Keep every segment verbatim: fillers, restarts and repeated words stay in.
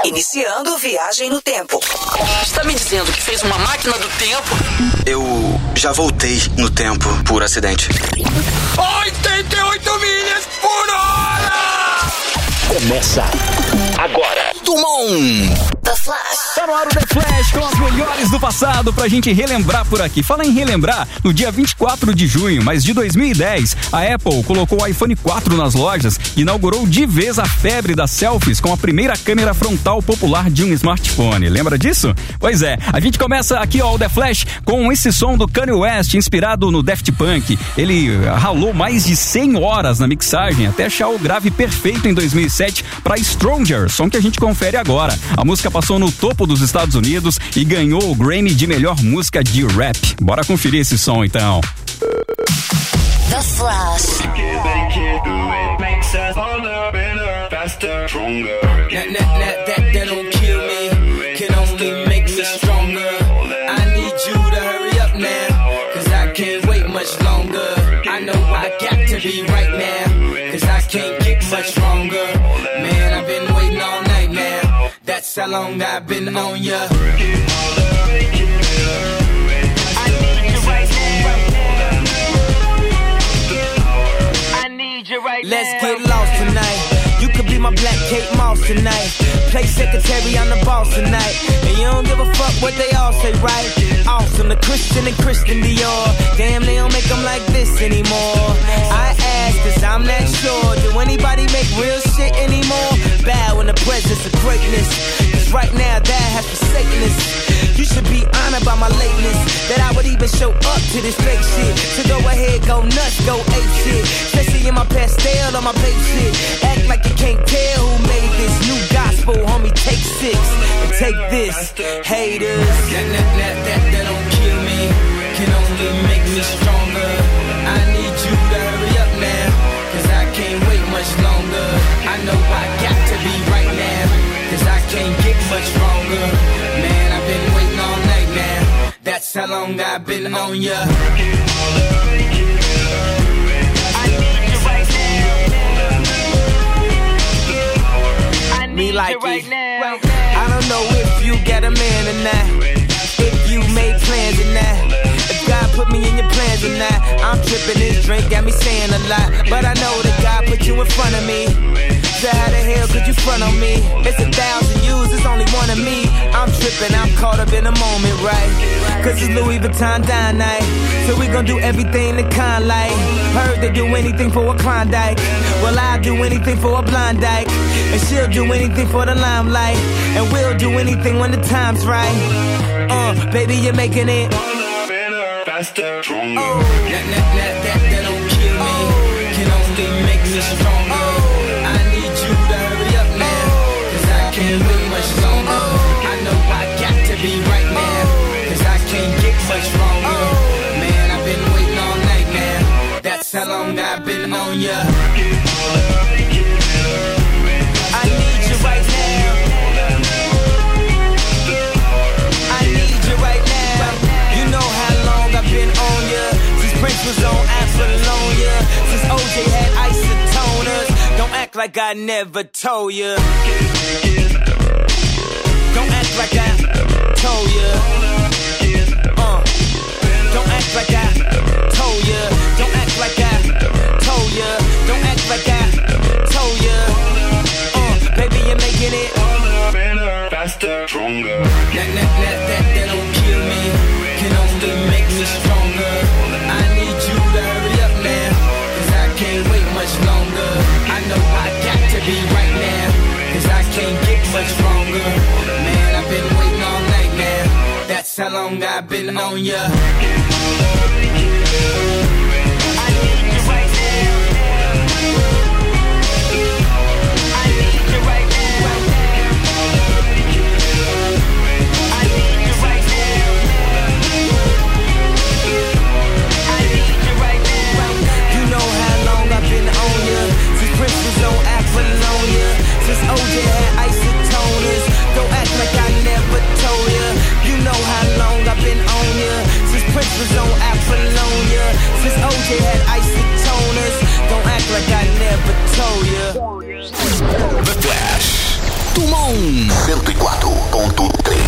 Iniciando viagem no tempo. Está me dizendo que fez uma máquina do tempo? Eu já voltei no tempo por acidente. oitenta e oito milhas por hora! Começa agora. Dumont. The Flash. Tá no ar o The Flash com as melhores do passado pra gente relembrar por aqui. Fala em relembrar, no dia vinte e quatro de junho, mas de dois mil e dez, a Apple colocou o iPhone quatro nas lojas e inaugurou de vez a febre das selfies com a primeira câmera frontal popular de um smartphone. Lembra disso? Pois é, a gente começa aqui ó, o The Flash com esse som do Kanye West, inspirado no Daft Punk. Ele ralou mais de cem horas na mixagem até achar o grave perfeito em dois mil e sete para Stronger, som que a gente confere agora. A música passou no topo dos Estados Unidos e ganhou o Grammy de melhor música de rap. Bora conferir esse som então. The Flash. That's how long I've been on ya. I need you right now. Let's get lost tonight. You could be my black Kate Moss tonight. Play secretary, I'm the boss tonight. And you don't give a fuck what they all say, right? Awesome, the Christian and Christian Dior. Damn, they don't make them like this anymore. I ask, cause I'm not sure. Do anybody make real shit anymore? Bow in the presence of greatness. Cause right now that has forsaken us. You should be honored by my lateness. That I would even show up to this fake shit. So go ahead, go nuts, go ape shit. Especially in my pastel on my babe shit. Act like you can't tell who made this new gospel, homie. Take six and take this, haters. That, that, that, that, that don't kill me, can only make me stronger. I need you to hurry up now, cause I can't wait much longer. I know I got to be right now, cause I can't get much stronger. Man, I've been waiting all night now. That's how long I've been on ya. Me like it. I don't know if you got a man or not, if you made plans or not, if God put me in your plans or not. I'm tripping, this drink got me saying a lot, but I know that God put you in front of me. So how the hell could you front on me? It's a thousand yous, it's only one of me. I'm tripping, I'm caught up in the moment, right? Cause it's Louis Vuitton dine night, so we gon' do everything the kind like. Heard they do anything for a Klondike. Well, I'll do anything for a blind dyke, and she'll do anything for the limelight, and we'll do anything when the time's right. Uh, baby, you're making it faster, stronger. Oh. That, that, that, that, that don't kill me, can only make me stronger. I need you to hurry up now, cause I can't wait much longer. I know I got to be right now, cause I can't get much stronger. Man, I've been waiting all night now. That's how long I've been on ya. I need you right now. I need you right now. You know how long I've been on ya, since Prince was on Apollonia, since O J had isotoners. Don't act like I never told ya. Don't act like I told ya. Uh, don't act like I told ya. Don't act like I told ya. Don't act like I told ya. Uh, baby, you're making it faster, stronger. That, that, that, that, that don't kill me, can only make me stronger. I need you to hurry up now, cause I can't wait much longer. I know I got to be right now, cause I can't get much stronger. Man, I've been waiting all night now. That's how long I've been on ya. I need you right now. I need you right now. I need you right now. I need you right now. You know how long I've been on ya, since Prince was on Apollonia, since O J had isotoners. Don't act like I never told ya. You know how long I've been on ya, since Prince was on Apollonia, since O J had isotoners. Don't act like I never told ya. The Flash. Dumont. Tom cento e quatro ponto três.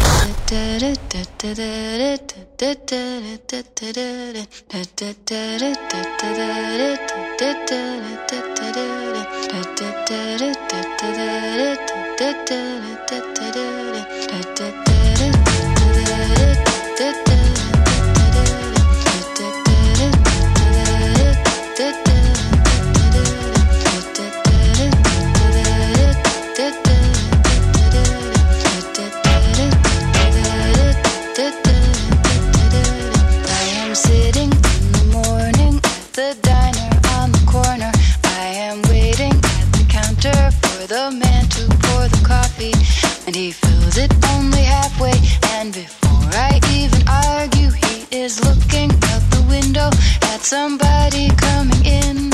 The man to pour the coffee, and he fills it only halfway. And before I even argue, he is looking out the window at somebody coming in.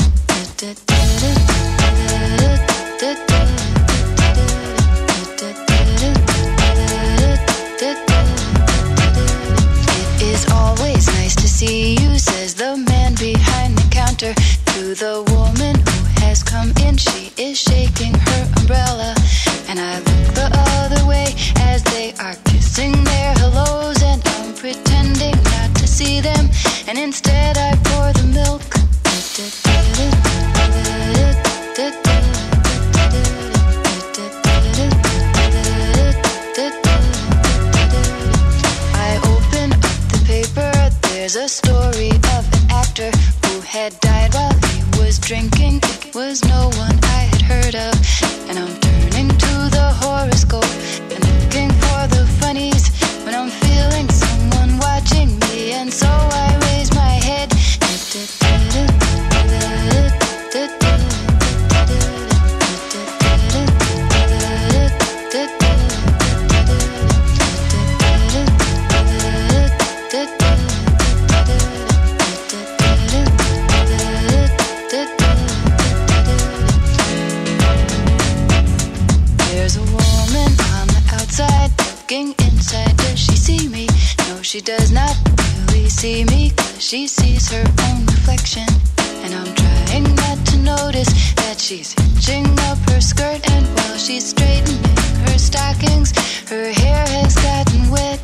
It is always nice to see you, says the man behind the counter to the woman who has come in. She is shaking her umbrella, and I look the other way as they are kissing their hellos, and I'm pretending not to see them, and instead I pour the milk. I open up the paper, there's a story of an actor who had died while he was drinking. It was no one I had heard of, and I'm turning to the horoscope and looking for the funnies when I'm feeling someone watching me, and so I raise my head. There's a woman on the outside looking inside. Does she see me? No, she does not really see me, 'cause she sees her own reflection. And I'm trying not to notice that she's hitching up her skirt, and while she's straightening her stockings, her hair has gotten wet.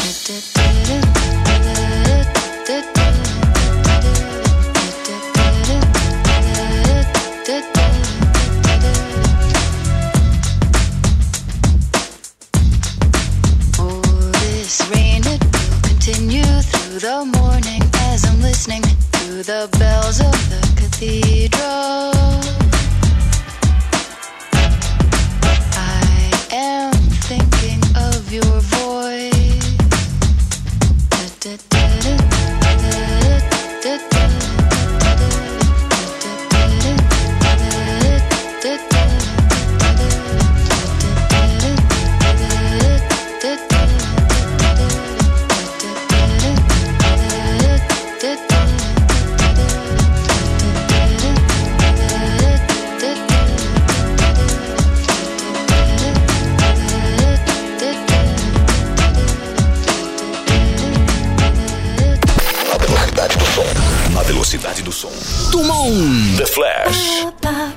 Oh, this rain, it will continue through the morning as I'm listening to the bells of the cathedral. I am thinking of your voice. Na velocidade do som. Tumon The Flash.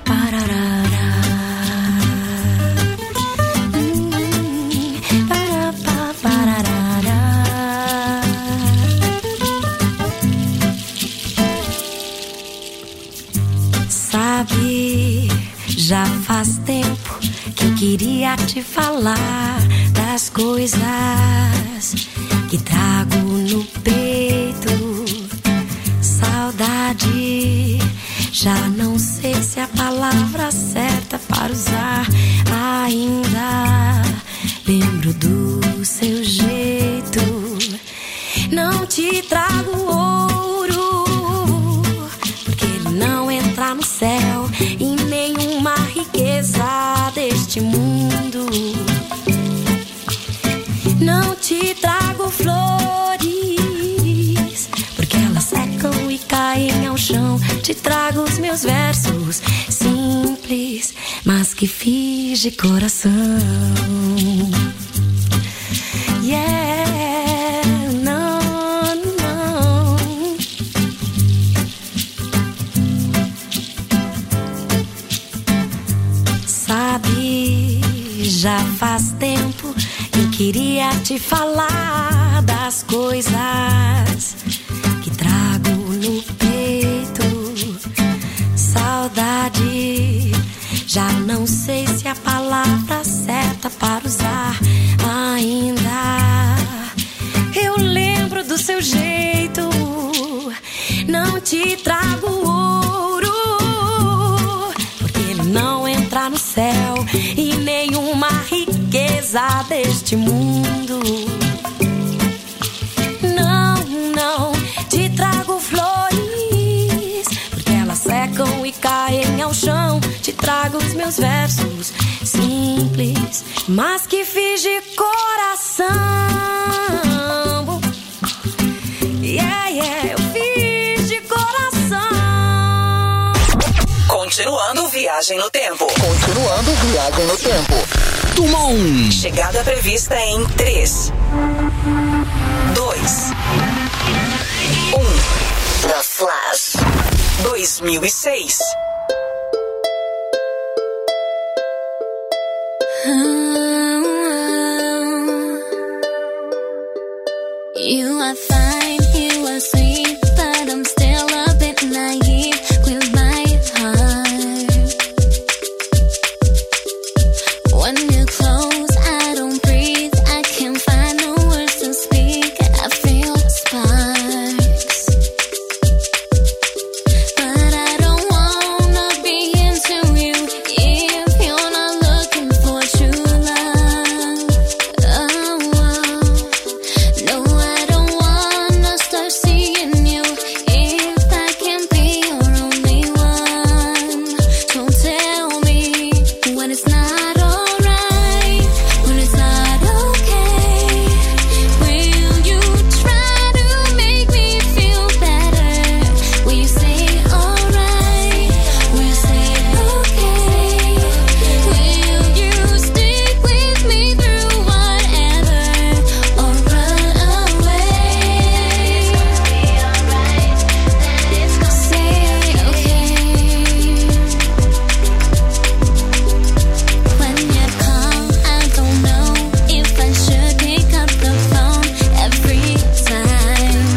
Sabe, já faz tempo que eu queria te falar das coisas que trago no peito. Saudade, já não sei se é a palavra certa para usar. Ainda lembro do seu jeito. Não te trago ouro, porque ele não entra no céu, e nenhuma riqueza deste mundo. Não te trago flores, porque elas secam e caem ao chão. Te trago os meus versos simples, mas que fiz de coração. Yeah, não, não. Sabe, Já faz tempo eu queria te falar das coisas que trago no peito. Saudade, já não sei se a palavra certa para usar ainda. Eu lembro do seu jeito, não te trago ouro, porque ele não entra no céu e nenhuma riqueza deste mundo. Não, não te trago flores, porque elas secam e caem ao chão. Te trago os meus versos simples, mas que fiz de coração. Yeah, yeah, eu fiz de coração. Continuando viagem no tempo. Continuando viagem no tempo. Tumon. Chegada prevista em três, dois, um. The Flash. dois mil e seis. You are fine, you are sweet, but I'm still a bit naive with my heart. When you're close, I don't breathe, I can't find no words to speak, I feel sparks. But I don't wanna be into you if you're not looking for true love. Oh, oh. No, I don't wanna start seeing you if I can't be your only one. Don't tell me when it's not alright, when it's not okay. Will you try to make me feel better? Will you say alright? Will you say okay? Will you stick with me through whatever or run away? Say okay. When you call, I don't know if I should pick up the phone every time.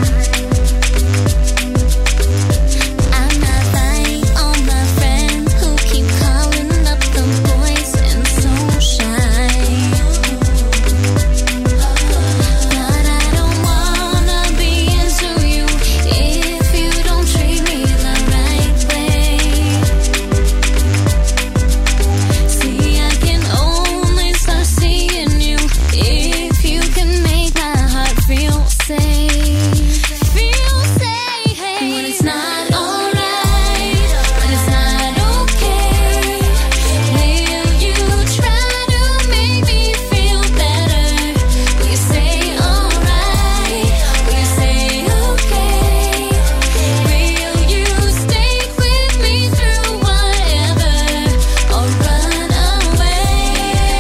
I'm not like all my friends who keep calling up the boys and so shy. But I don't wanna be into you if you don't treat me the right way. See, I can only start seeing you if you can make my heart feel safe. Feel safe when it's not alright, when it's not okay. Will you try to make me feel better? Will you say alright? Will you say okay? Will you stick with me through whatever or run away?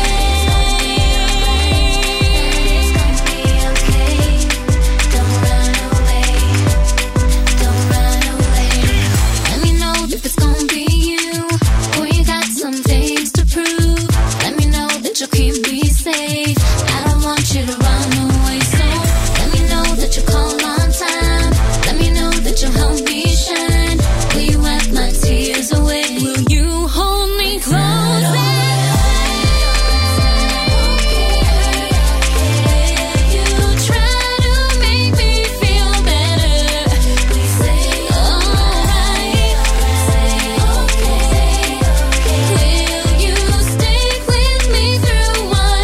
It's gonna be okay. Don't run away. Don't run away. Let me know if it's gonna be you, or you got some things to prove. Let me know that you'll keep me safe. I don't want you to run away, so let me know that you'll call on time. Let me know that you'll help me shine. Will you wipe my tears away? Will you hold me closer? You try to make me feel better. We say alright, say okay. Will you stick with me through what?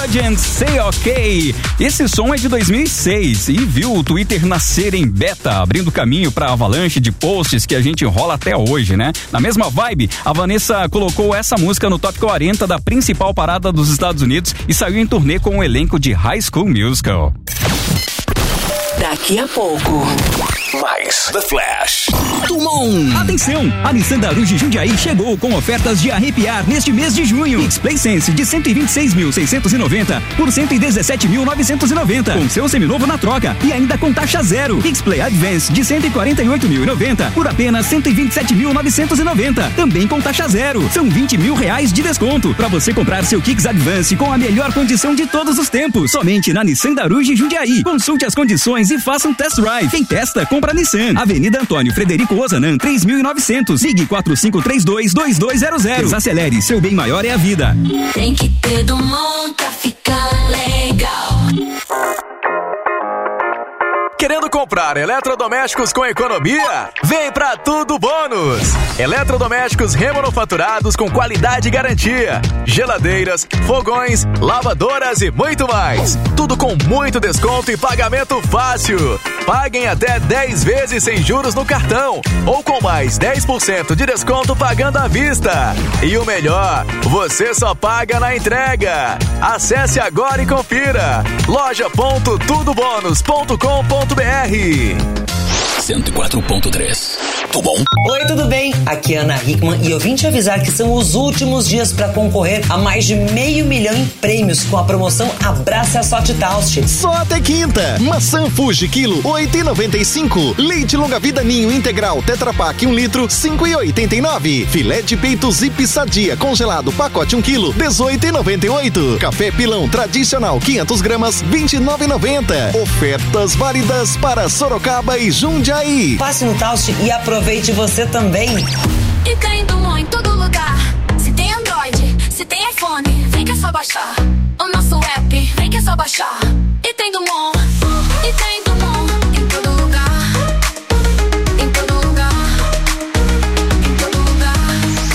Legend, Say OK. Esse som é de dois mil e seis e viu o Twitter nascer em beta, abrindo caminho para a avalanche de posts que a gente rola até hoje, né? Na mesma vibe, a Vanessa colocou essa música no top quarenta da principal parada dos Estados Unidos e saiu em turnê com o elenco de High School Musical. Daqui a pouco, mais The Flash. Tumon! Atenção! A Nissan Daruge Jundiaí chegou com ofertas de arrepiar neste mês de junho. X-Play Sense de cento e vinte e seis mil seiscentos e noventa por cento e dezessete mil novecentos e noventa, com seu seminovo na troca e ainda com taxa zero. X-Play Advance de cento e quarenta e oito mil e noventa por apenas cento e vinte e sete mil novecentos e noventa, também com taxa zero. São vinte mil reais de desconto para você comprar seu Kicks Advance com a melhor condição de todos os tempos. Somente na Nissan Daruge Jundiaí. Consulte as condições e faça um test drive. Quem testa, compra Nissan. Avenida Antônio Frederico Ozanam, três mil e novecentos. Ligue quatro cinco três dois, dois dois zero zero. Desacelere, seu bem maior é a vida. Tem que ter do mundo pra ficar legal. Querendo comprar eletrodomésticos com economia? Vem pra Tudo Bônus! Eletrodomésticos remanufaturados com qualidade e garantia. Geladeiras, fogões, lavadoras e muito mais. Tudo com muito desconto e pagamento fácil. Paguem até dez vezes sem juros no cartão ou com mais dez por cento de desconto pagando à vista. E o melhor, você só paga na entrega. Acesse agora e confira. loja ponto tudo bônus ponto com ponto br. cento e quatro ponto três. Tudo bom? Oi, tudo bem? Aqui é Ana Hickman e eu vim te avisar que são os últimos dias para concorrer a mais de meio milhão em prêmios com a promoção Abraça a Sorte Taust. Só até quinta. Maçã Fuji quilo oito e noventa e cinco. Leite longa vida Ninho integral Tetra Pak um litro cinco e oitenta e nove. Filé de peito Zip Sadia congelado pacote um quilo dezoito e noventa e oito. Café Pilão tradicional quinhentas gramas vinte e nove e noventa. Ofertas válidas para Sorocaba e Jundiaí. Passe no Taust e aproveite você também. E tem Dumont em todo lugar. Se tem Android, se tem iPhone, vem que é só baixar. O nosso app, vem que é só baixar. E tem Dumont, e tem Dumont em todo lugar. Em todo lugar. Em todo lugar.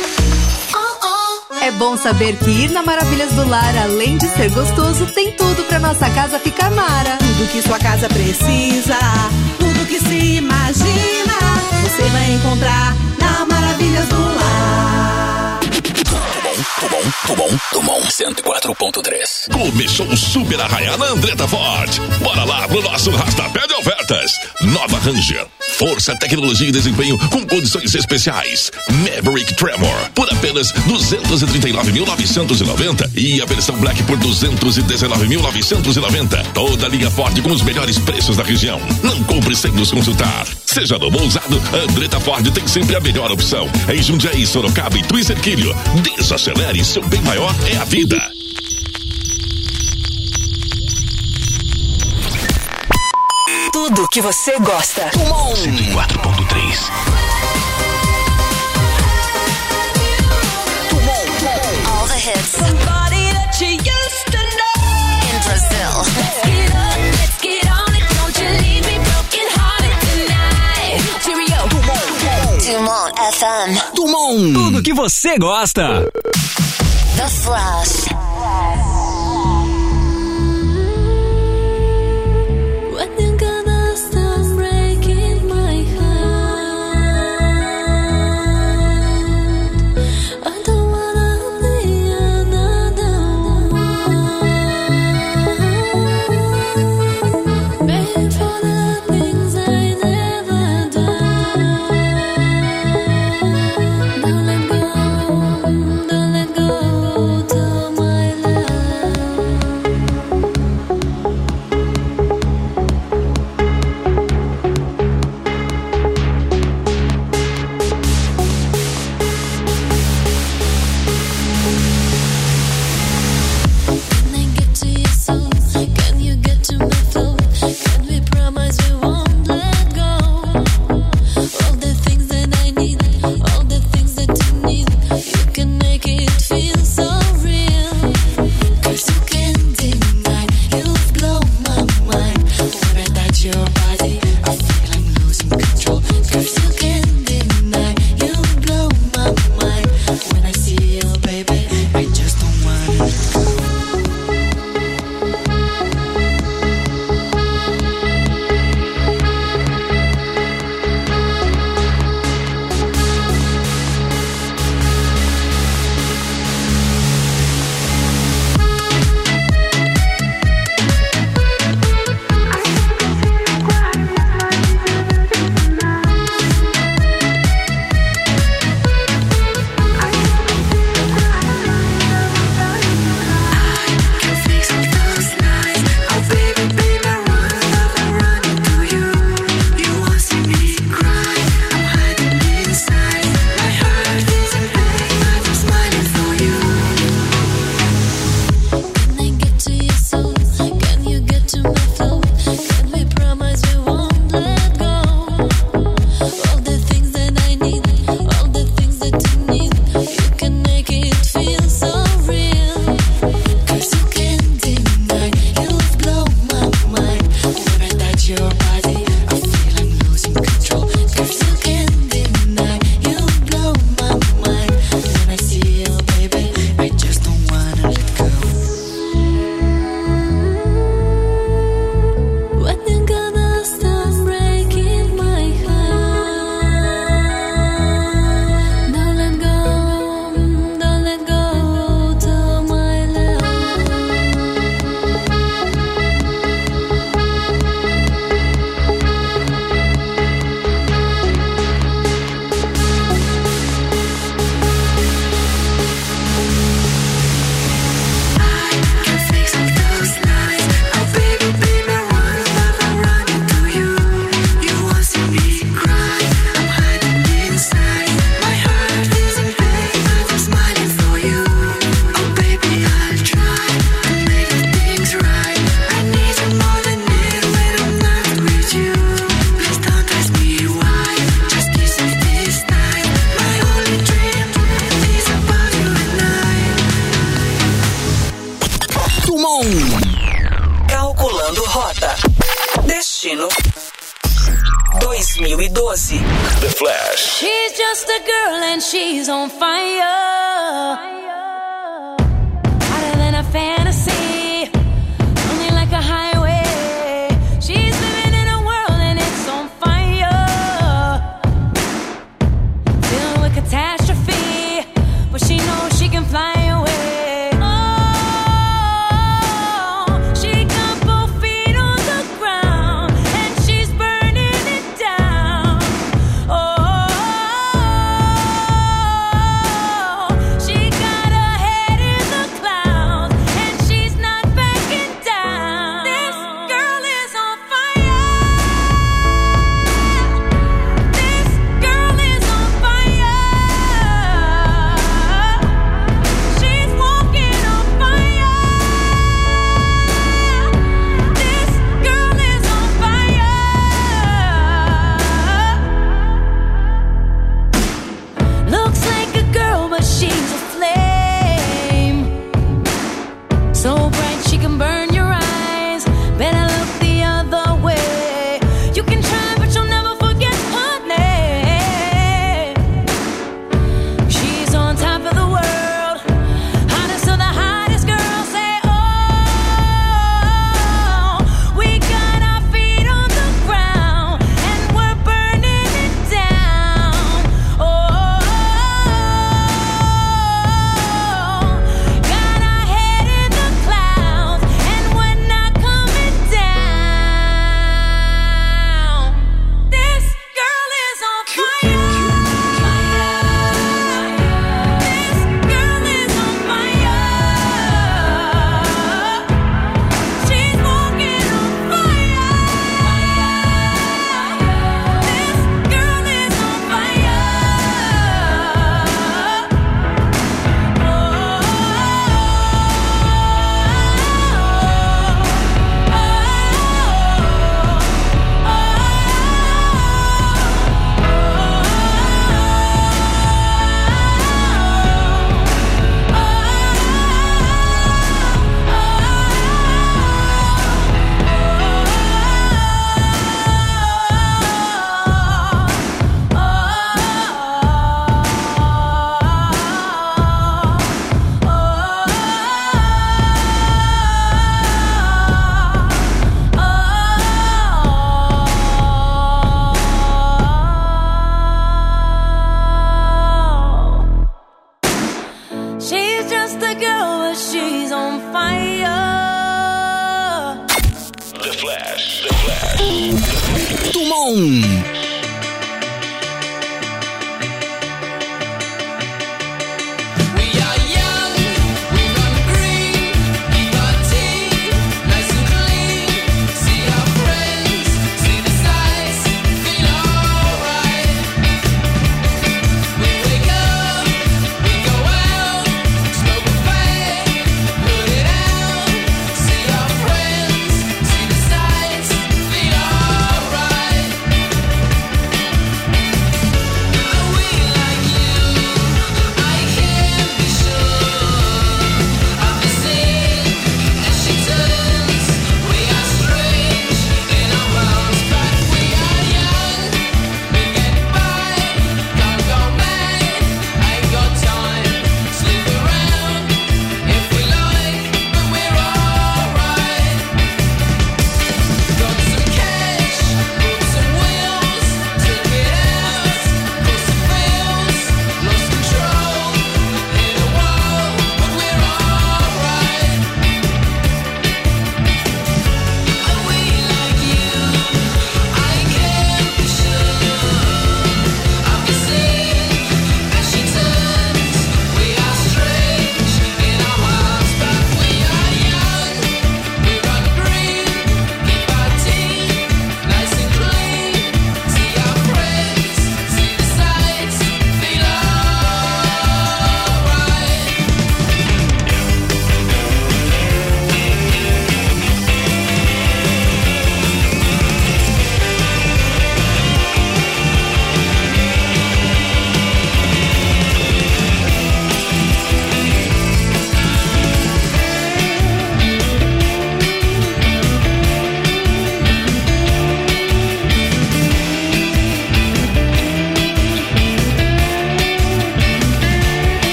Oh, oh. É bom saber que ir na Maravilhas do Lar, além de ser gostoso, tem tudo pra nossa casa ficar mara. Tudo que sua casa precisa, tudo que se imagina, você vai encontrar na Maravilhas do Lar. Tudo bom, tudo bom, tudo bom, cento e quatro ponto três. Começou o Super Arraial na Andretta Ford. Bora lá pro nosso rastapé de ofertas. Nova Ranger, força, tecnologia e desempenho com condições especiais. Maverick Tremor por apenas duzentos e trinta e nove mil novecentos e noventa e a versão Black por duzentos e dezenove mil novecentos e noventa. Toda a linha Ford com os melhores preços da região. Não compre sem nos consultar. Seja novo ou usado, a Andretta Ford tem sempre a melhor opção. Em Jundiaí, Sorocaba e Tuicerquilho. Desacelere, seu bem maior é a vida. Tudo que você gosta. cento e quatro ponto três. All the hits. Somebody that you used to know. In Brazil. Let's get up, let's get on it. Don't you leave me broken hearted tonight. Cheerio. Dumont F M. Dumont. Tudo que você gosta. The Flash. When you gonna stop breaking my heart? I don't wanna be another one. Made for the things I never done. Don't let go, don't let go till my Mudando rota. Destino dois mil e doze. The Flash. She's just a girl and she's on fire. Hotter than a fantasy. Only like a highway. She's living in a world and it's on fire. Filled with catastrophe. But she knows she can fly away.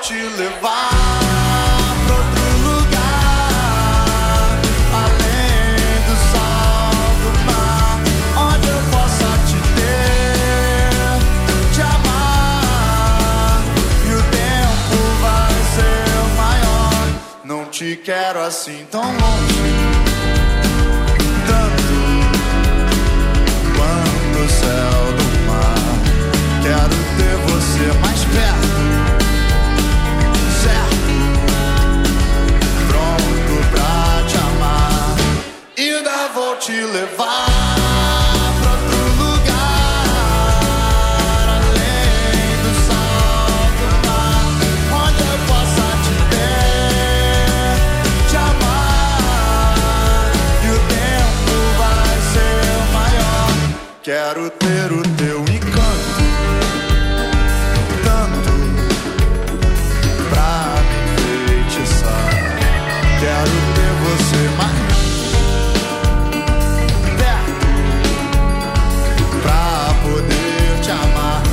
te levar pra outro lugar, além do sol, do mar, onde eu possa te ter, te amar, e o tempo vai ser maior. Não te quero assim tão longe, tanto quanto o céu do mar. Quero ter você mais perto, certo, pronto pra te amar. Ainda vou te levar pra outro lugar, além do sol, do mar, onde eu possa te ter, te amar, e o tempo vai ser maior. Quero ter o teu encanto, tanto pra me enfeitiçar. Quero ter você mais perto pra poder te amar.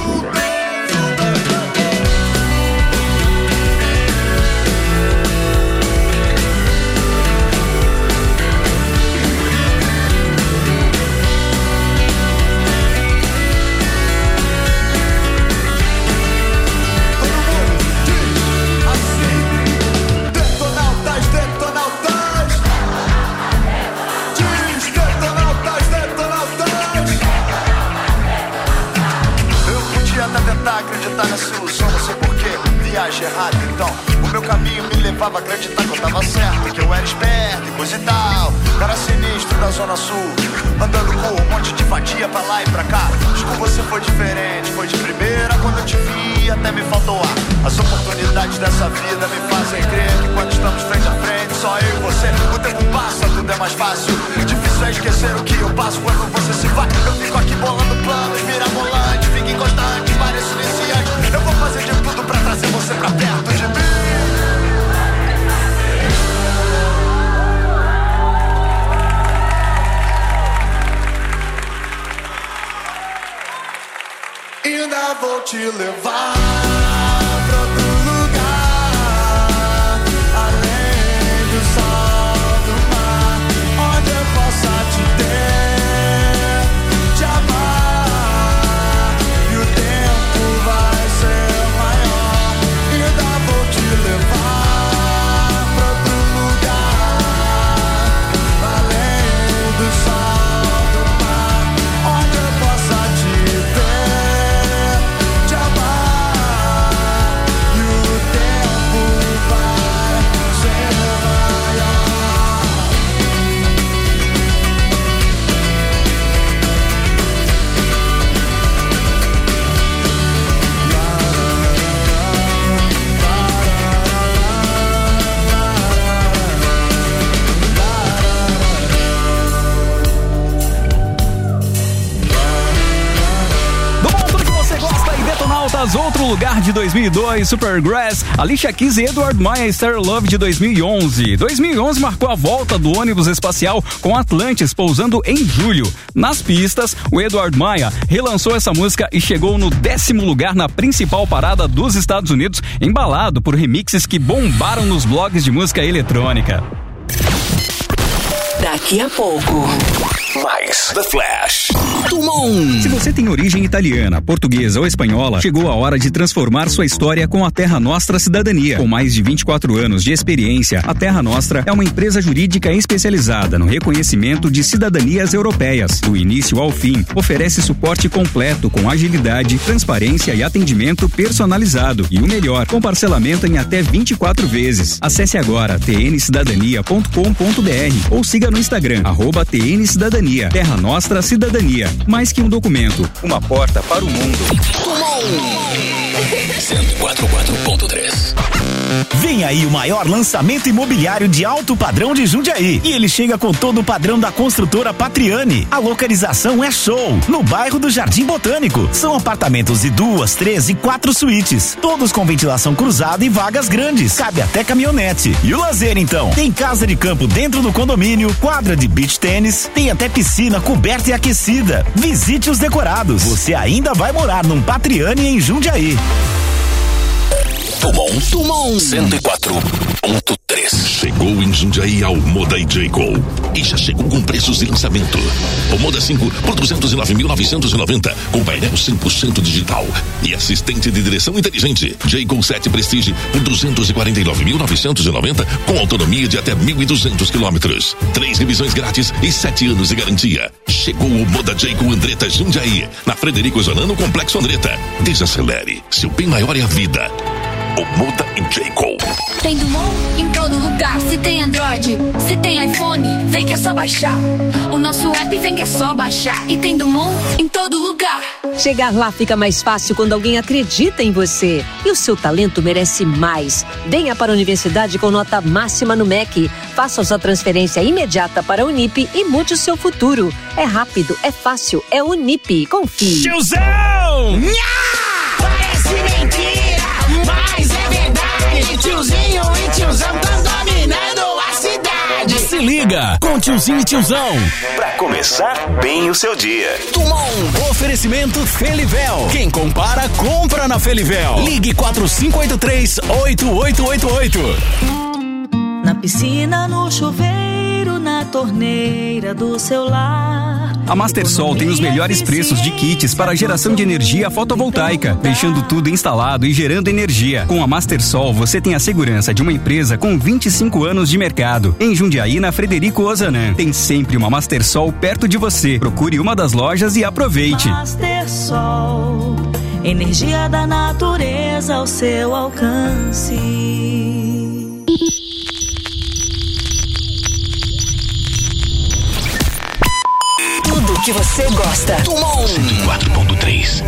Acreditar nessa ilusão, não sei porquê, viagem errada então. O meu caminho me levava a acreditar que eu tava certo, que eu era esperto e coisa e tal. Cara sinistro da Zona Sul, andando com um monte de fatia pra lá e pra cá. Mas com você foi diferente, foi de primeira. Quando eu te vi até me faltou ar. As oportunidades dessa vida me fazem crer que quando estamos frente a frente, só eu e você, o tempo passa, tudo é mais fácil. Difícil é esquecer o que eu passo quando você se vai. Eu fico aqui bolando planos, mirabolante, fico inconstante, pareço iniciante. Eu vou fazer de tudo pra trazer você pra perto de mim. Ainda vou te levar pra outro lugar, além do sol, do mar, onde eu possa te ter, te amar, e o tempo vai ser maior. Ainda vou te levar pra outro lugar, além do sol, do mar, onde eu possa te ter, te amar, e o tempo vai ser maior. Do mundo que você gosta e Detonautas, outro lugar de dois mil e dois, Supergrass, Alicia Keys e Edward Maia, Star Love de dois mil e onze. dois mil e onze marcou a volta do ônibus espacial com Atlantis pousando em julho. Nas pistas, o Edward Maia relançou essa música e chegou no décimo lugar na principal parada dos Estados Unidos, embalado por remixes que bombaram nos blogs de música eletrônica. Daqui a pouco, Mais The Flash. Tumon! Se você tem origem italiana, portuguesa ou espanhola, chegou a hora de transformar sua história com a Terra Nostra Cidadania. Com mais de vinte e quatro anos de experiência, a Terra Nostra é uma empresa jurídica especializada no reconhecimento de cidadanias europeias. Do início ao fim, oferece suporte completo com agilidade, transparência e atendimento personalizado. E o melhor, com parcelamento em até vinte e quatro vezes. Acesse agora t n cidadania ponto com ponto b r ou siga no Instagram, arroba T N Cidadania. Terra Nostra Cidadania. Mais que um documento, uma porta para o mundo. cento e quatro ponto quatro ponto três. Vem aí o maior lançamento imobiliário de alto padrão de Jundiaí. E ele chega com todo o padrão da construtora Patriani. A localização é show, no bairro do Jardim Botânico. São apartamentos de duas, três e quatro suítes, todos com ventilação cruzada e vagas grandes. Cabe até caminhonete. E o lazer então? Tem casa de campo dentro do condomínio, quadra de beach tênis, tem até piscina coberta e aquecida. Visite os decorados. Você ainda vai morar num Patriani em Jundiaí. Dumont. Dumont. cento e quatro ponto três. Chegou em Jundiaí ao Moda e J-Co. E já chegou com preços de lançamento. O Moda cinco por duzentos e nove mil novecentos e noventa, com painel cem por cento digital e assistente de direção inteligente. J-Co sete Prestige por duzentos e quarenta e nove mil novecentos e noventa, com autonomia de até mil e duzentos quilômetros. Três revisões grátis e sete anos de garantia. Chegou o Moda J-Co Andretta Jundiaí, na Frederico Zonano, Complexo Andretta. Desacelere, seu bem maior é a vida. O Moda J-Co. Tem Dumont em todo lugar. Se tem Android, se tem iPhone, vem que é só baixar. O nosso app vem que é só baixar. E tem Dumont em todo lugar. Chegar lá fica mais fácil quando alguém acredita em você. E o seu talento merece mais. Venha para a universidade com nota máxima no M E C. Faça sua transferência imediata para a Unip e mude o seu futuro. É rápido, é fácil, é Unip. Confie. Tiozão! Nha! Parece mentira, mas é verdade. Tiozinho e tiozão tão dominando a cidade. Se liga com tiozinho e tiozão. Pra começar bem o seu dia. Dumont. Oferecimento Felivel. Quem compara, compra na Felivel. Ligue quatro cinco oito três, oito oito oito oito. Na piscina, no chuveiro, na torneira do celular. A Mastersol tem os melhores preços de kits para geração de energia fotovoltaica, deixando tudo instalado e gerando energia. Com a Mastersol, você tem a segurança de uma empresa com vinte e cinco anos de mercado. Em Jundiaí, na Frederico Ozanam, tem sempre uma Mastersol perto de você. Procure uma das lojas e aproveite. Mastersol, energia da natureza ao seu alcance. Tudo que você gosta. Dumont cento e quatro ponto três.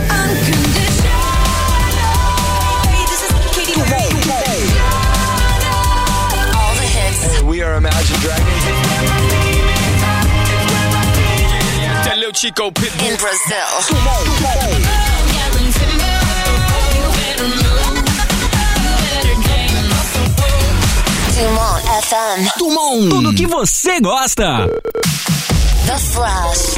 All the hits. Hey, we are Imagine Dragons. That little Chico Pitbull. In Brazil. Dumont F M. Dumont. Tudo que você gosta. The Flash.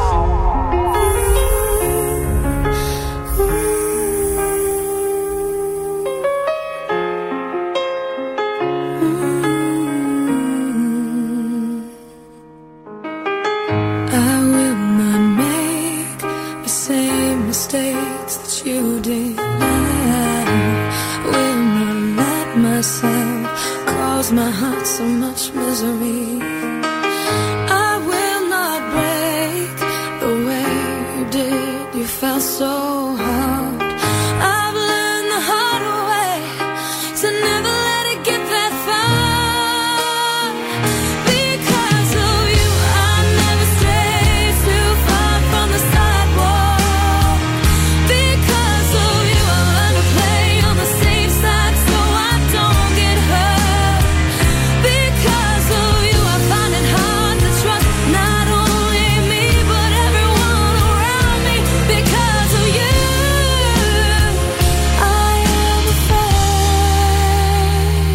I will not make the same mistakes that you did. I will not let myself cause my heart so much misery. You felt so hard. I've learned the hard way to never let it get that far. Because of you, I never strayed too far from the sidewalk. Because of you, I learned to play on the safe side so I don't get hurt. Because of you, I find it hard to trust not only me but everyone around me. Because of you, I am afraid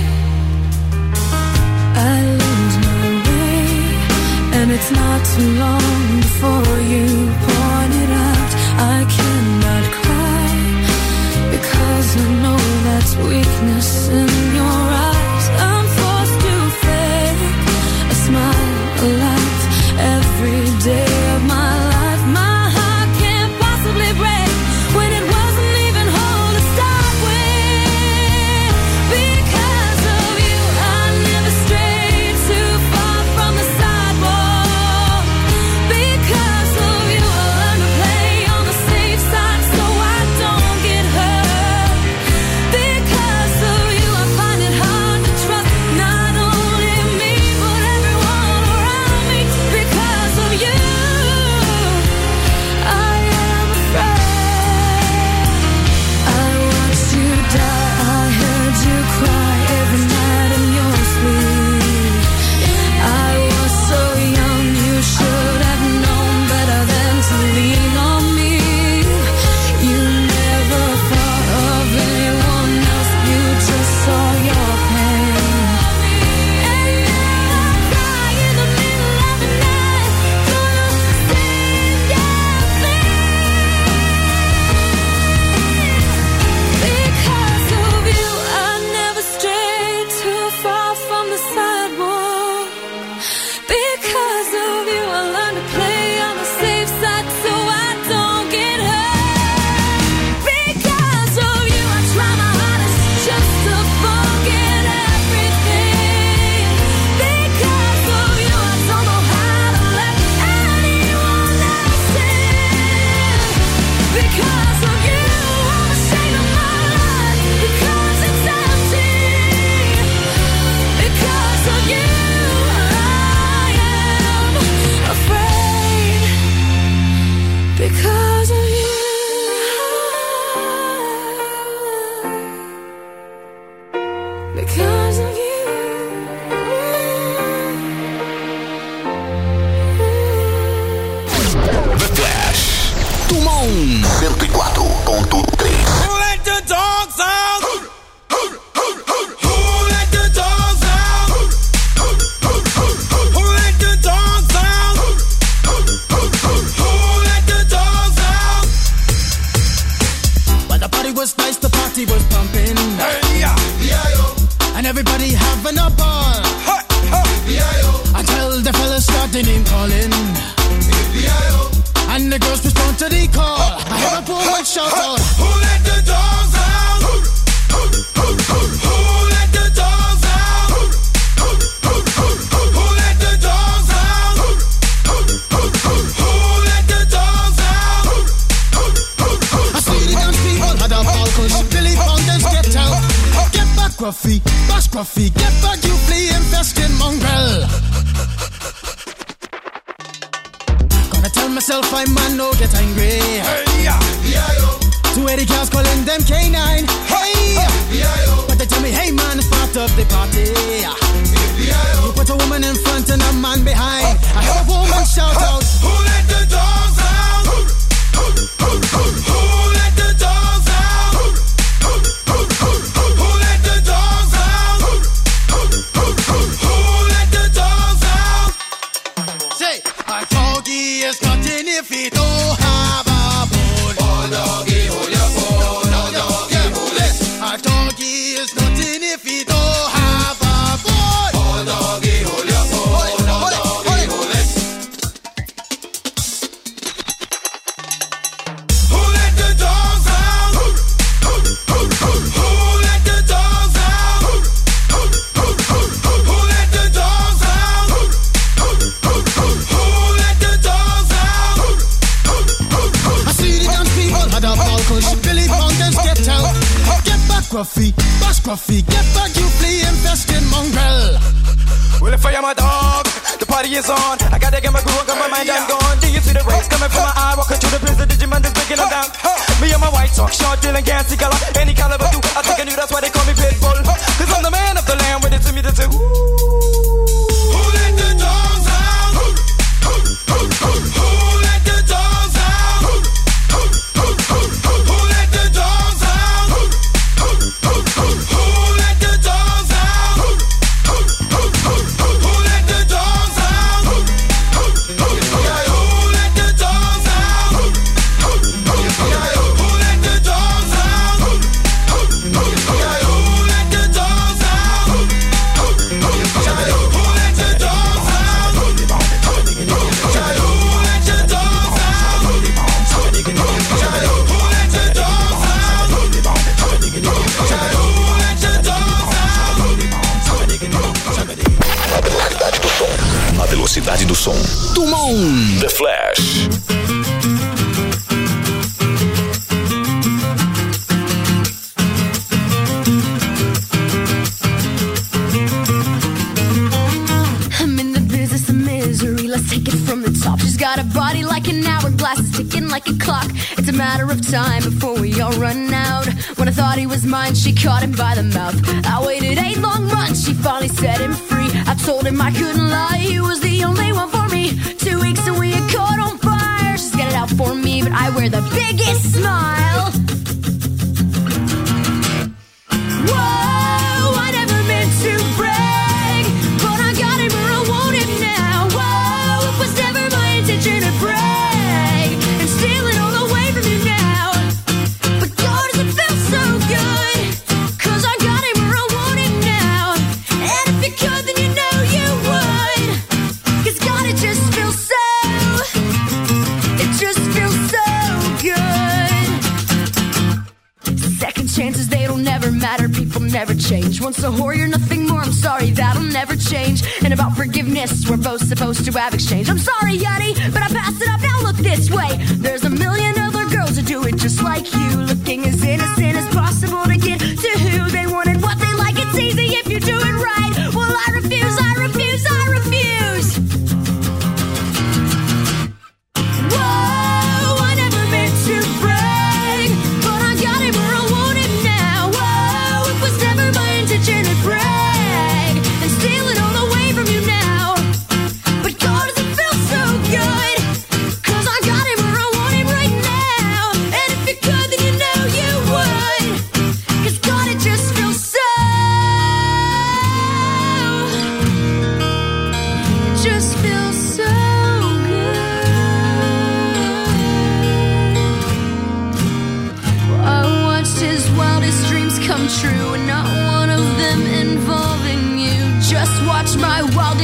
I lose my way, and it's not too long before you point it out. I cannot cry because I know that's weakness in your eyes. I'm forced to fake a smile, a laugh every day of my life. My heart can't possibly break when it wasn't even whole to start with. Because of you, I never strayed too far from the sidewalk. Because of you, I learned to play on the safe side so I don't get hurt. Because of you, I because of you. The Flash. Tumon cento e quatro ponto três. Who let the dogs out? Who let the dogs out? Who let the dogs out? Who let the dogs out? Well, the party was nice, the party was pumping. Hey, yeah. And everybody having a ball. Hey, hey. Until the fellas started name calling. And the girls respond to the call. I heard a woman shout out, who let the dogs out? Who let the dogs out? Who let the dogs out? Who let the dogs out? I see the dance people had a ball cause Billy Fountains get out. Get back, Gruffy, bash Gruffy, get back, you flea infested mongrel. Gonna tell myself I man no get angry. Hey, yeah. Two eighty cows calling them K nine. Hey, but they tell me, hey man, it's part of the party. You put a woman in front and a man behind. I heard a woman shout out, who let the dogs out? Who let the dogs out? Who let the dogs out? Who let the dogs out? Say, a doggy is nothing if he don't have a bone. Oh, doggy, hold your bone. Oh, doggy, hold it. A doggy is nothing if he don't have a bone. Oh, doggy, hold your bone. Oh, doggy, hold it. Who let the dogs out? Who let the dogs out? Who let the dogs out? Who let the dogs out? I see the dance people had a ball cause Billy Fountains get out. Get back, Gruffy, bash Gruffy, get back, you flea infested mongrel. Well, if I am a dog, the party is on. I gotta get my groove on, got my mind, I'm gone. Do you see the rays coming from my eye? Walking through the prison, Digimon is breaking them down. Me and my white talk, short, dealing, gassy color. Any caliber do, I think I knew that's why they call me Pitbull. Cause I'm the man of the land, with it to me to do. Who let the dogs out? Who let the dogs out? Who let the dogs out? Who let the dogs out? Who let the dogs out? Who let the dogs out? Who let the dogs out? Who let the dogs out? Who let the dogs Na velocidade do som. Tumon The Flash. I'm in the business of misery, let's take it from the top. She's got a body like an hourglass, it's ticking like a clock. It's a matter of time before we all run out. When I thought he was mine, she caught him by the mouth. I waited eight long months, she finally set him free. I told him I couldn't lie, he was the only one for me. Two weeks and we had caught on fire. She's got it out for me, but I wear the biggest smile. Whoa, I never meant to brag, but I got him or I want him now. Whoa, it was never my intention to brag and steal it all away from you now. But God, does it feel so good, cause I got him or I want him now. And if you could, then you know you would, cause God, it just feels so, it just feels so good. Second chances, they don't never matter, people never change. Once a whore, you're nothing more, I'm sorry, that'll never change. And about forgiveness, we're both supposed to have exchange. I'm sorry, Yeti, but I passed it up, now look this way. There's a million other girls who do it just like you, looking as innocent as possible to get to who they want and what they like. It's easy if you do it right. Well, I refuse, I refuse, I refuse. Whoa, I never meant to brag, but I got him or I want him now. Whoa, it was never my intention to brag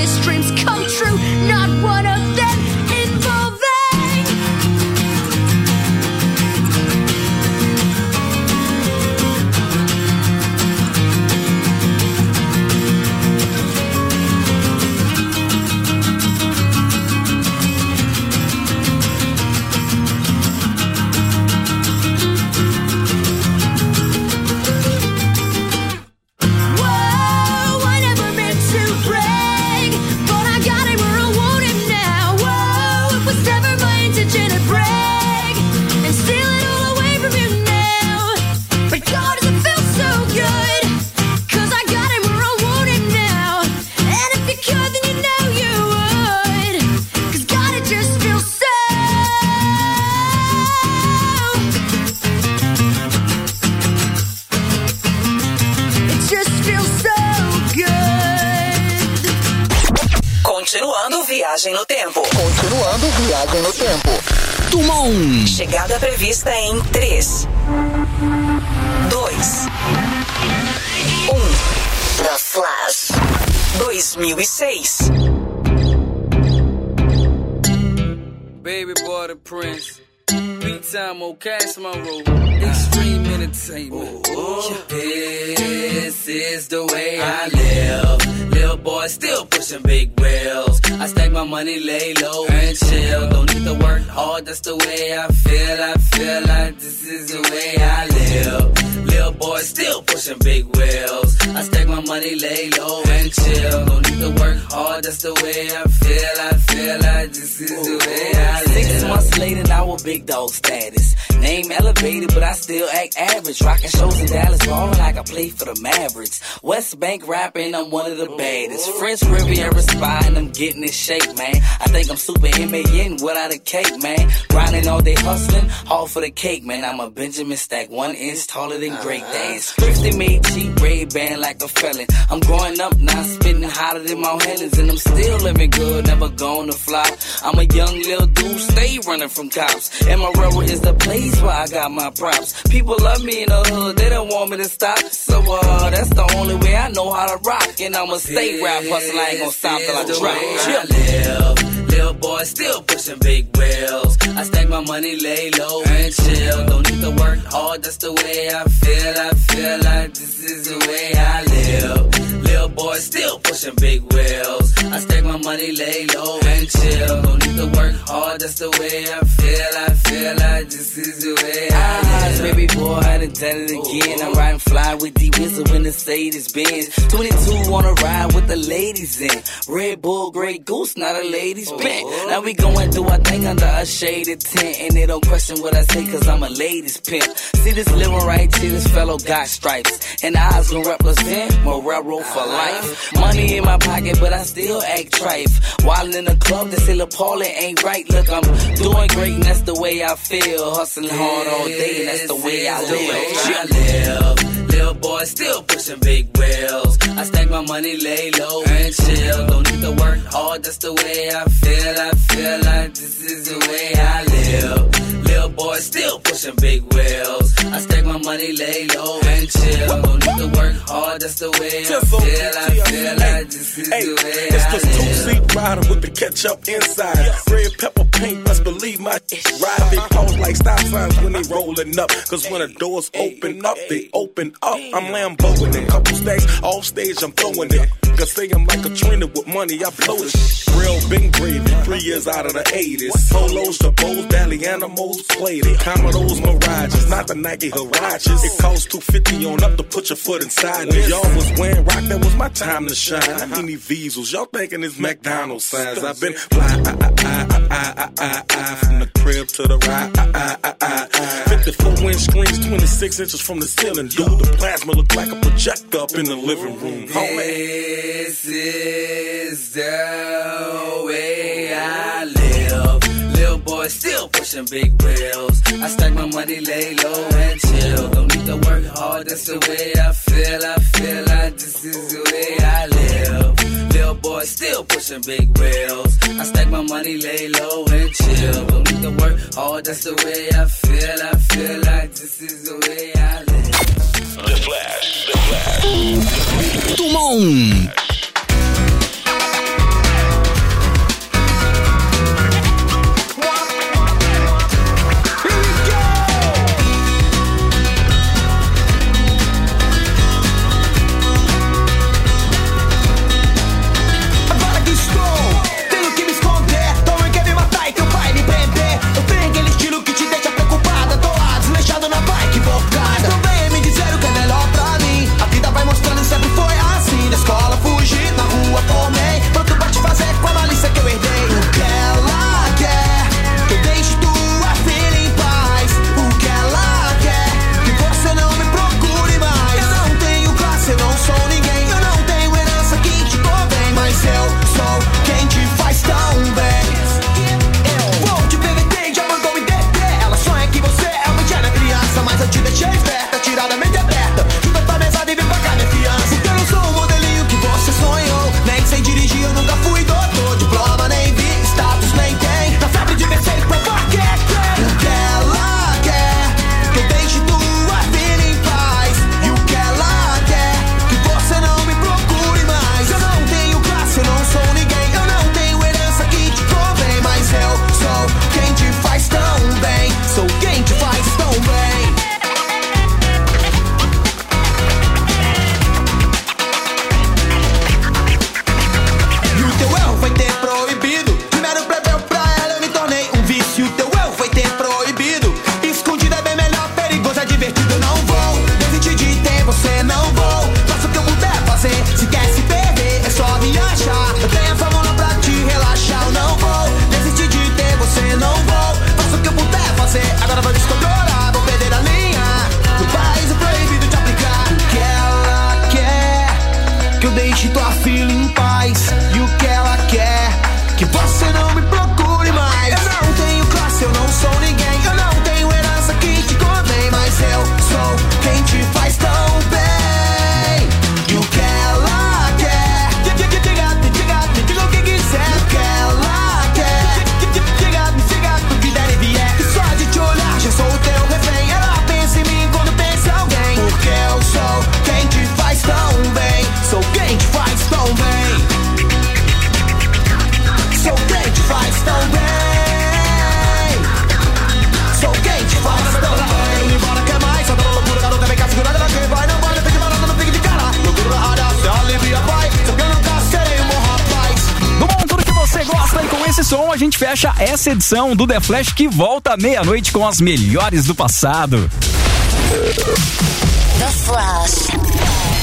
wildest dreams come true, not one of them involving. Continuando viagem no tempo. Continuando viagem no tempo. Dumont. Chegada prevista em três, dois, um. The Flash. dois mil e seis. Baby boy the Prince. Beat time on Cash Monroe. Extreme entertainment. This is the way I live. Little boy still pushing big wheels. I stack my money, lay low and chill. Don't need to work hard, that's the way I feel. I feel like this is the way I live. Little boy still pushing big wheels. I stack my money, lay low and chill. Don't need to work hard, that's the way I feel. I feel like this is the way I live. Six months later, now a big dog status. Name elevated, but I still act average. Rocking shows in Dallas, ballin' like I play for the Mavericks. West Bank rapping, I'm one of the baddest. French Riviera spy, and I'm getting in shape, man. I think I'm super M A N without a cake, man. Grinding all day hustling, all for the cake, man. I'm a Benjamin Stack, one inch taller than Great Dance. Thrifty made cheap Ray Ban like a felon. I'm growing up now, spitting hotter than Mount Helens, and I'm still living good, never gonna flop. I'm a young little dude, stay running from cops. And my railroad is the place where I got my props. People love me in the hood, they don't want me to stop. So uh, that's the only way I know how to rock. And I'ma stay rap hustling, I ain't gonna stop till I drop. I live. Little boy still pushing big wheels. I stack my money, lay low and chill. Don't need to work hard, that's the way I feel. I feel like this is the way I live. Little boy still pushing big wheels. I stack my money, lay low and chill. Don't need to work hard, that's the way I feel. I feel like this is the way I live. Baby boy, I done done it again. I'm riding fly with D-Wizard when the Mercedes Benz. twenty-two wanna ride with the ladies in. Red Bull, Grey Goose, not a ladies bent. Now we gon' do our thing under a shaded tent. And they don't question what I say cause I'm a ladies pimp. See this little right here, this fellow got stripes. And eyes gon' represent my railroad for life. Money in my pocket, but I still act trife. While in the club, they say La Paula ain't right. Look, I'm doing great and that's the way I feel. Hustling hard all day and that's the way I live. I live. Little boy still pushing big wheels. I stack my money, lay low and chill. Don't need to work hard, that's the way I feel. I feel like this is the way I live. Little boy still pushing big wheels. I stack my money, lay low and chill. Don't need to work hard, that's the way I feel. I feel like this is the way I live. It's the two-seat rider with the ketchup inside. Red pepper paint, best believe my ride. They pause like stop signs when they rolling up. Cause when the doors open up, they open up. I'm Lamboing it. Couple stacks off stage, I'm throwing it. Cause say I'm like Katrina with money, I blow it. Real big gravy, three years out of the eighties. Solos, the Bose, Valley Animals, played it. Commodores, Mirages, not the Nike Huaraches. It costs two fifty on up to put your foot inside. When y'all was wearing rock, that was my time to shine. How many Diesels? Y'all thinking it's McDonald's signs. I've been fly, I, I, I, I, I, I, from the crib to the ride, I, I, I, I. fifty-four inch screens, twenty-six inches from the ceiling. Dude, the plasma look like a projector up in the living room. This is the way I live. Little boy still pushing big wheels. I stack my money, lay low and chill. Don't need to work hard, that's the way I feel. I feel like this is the way I live. Little boy still pushing big wheels. I stack my money, lay low and chill. Don't need to work hard, that's the way I feel. I feel like this is the way I live. The Flash, The Flash. Dumont. que eu deixe tua filha em paz. E o que ela quer, que você não me procure mais. Eu não tenho classe, eu não sou ninguém. Eu não tenho herança que te convém, mas eu sou quem te faz tão bem. E o que ela quer, diga, diga, diga, diga o que quiser. O que ela quer, diga, diga, do que der e vier. E só de te olhar já sou o teu refém. Ela pensa em mim quando pensa alguém. Porque eu sou quem te faz tão bem. Sou quem te faz tão bem. Sou quem te faz tão bem. Sou quem te faz tão bem. Embora quer mais, só tá na loucura, garota vem cá segurada na quem vai. Não vai, fica parada, não fique de cara. Loucura da rádio, se alivia, pai. Só que eu nunca serei um bom rapaz. Do bom, tudo que você gosta, e com esse som a gente fecha essa edição do The Flash, que volta à meia-noite com as melhores do passado. The Flash.